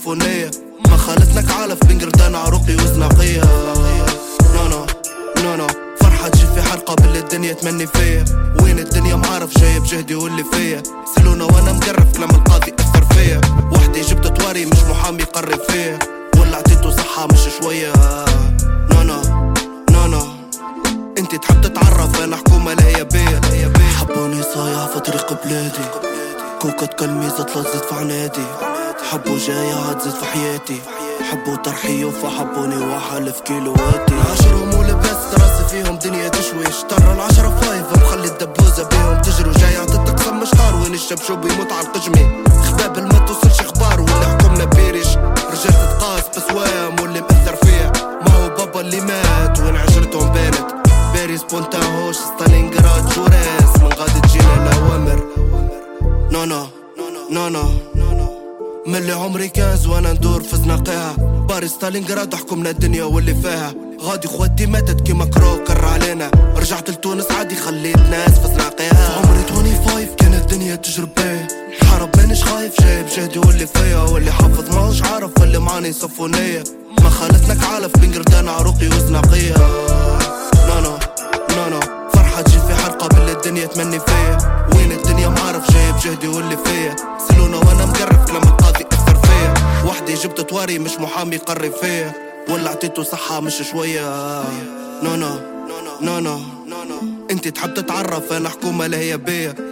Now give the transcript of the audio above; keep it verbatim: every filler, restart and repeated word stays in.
صفونية. ما خالتنك عالف بين قردان عروقي وزناقية. نونو نونو فرحة تجي في حلقة باللي الدنيا تمني فيا. وين الدنيا معرف جايب جهدي واللي فيا. سلونا وانا مقرف كلام القاضي اثر فيا. وحدي جبت طواري مش محامي يقرب فيا. ولا عطيته صحة مش شوية. نونو نونو انتي تحب تتعرف انا حكومة لهي بيا. حبوني صايع في طريق بلادي. كوكة كلميزة تلزت في عنادي. حبوا جاية هتزيد في حياتي. حبوا ترحيو فحبوني وحلف كيلواتي. عشرهم ولباس دراسي فيهم دنيا تشويش. ترى العشرة فايفة مخلي الدبوزة بيهم تجري. وجاية عطيتك مشطار وين الشبشوب يموت على القجمي. خباب ما توصلش اخبار واللي حكمنا بيريش. رجعت تقاس بسوام واللي مأثر فيها. ما هو بابا اللي مات وين عشرتهم بانت. باريس بونتاهوش ستالينغراد جوراس. من غادي تجينا الأوامر. نونو نونو ملي عمري كاز وانا ندور في زناقيها. باريس ستالينغراد حكمنا الدنيا واللي فيها. غادي خواتي ماتت كيما كرو كر علينا. رجعت لتونس عادي خليت ناس في زناقيها. في عمري خمسة وعشرين كانت الدنيا تجرب بيه. حرب مانيش خايف جايب جهدي واللي فيا. واللي حافظ ماهوش عارف واللي معاني صفونية. ما خالتنك عالف بين قردان عروقي وزناقية. نونو نونو فرحة تجي في حلقة باللي الدنيا تمني فيا. وين الدنيا معرف جايب جهدي واللي فيا. سلونا وانا مقرف كلام القاضي اثر فيا. وحدي جبت طواري مش محامي يقرب فيا. ولا عطيته صحة مش شوية. نونو نونو انتي تحب تتعرف انا حكومة لهي بيا.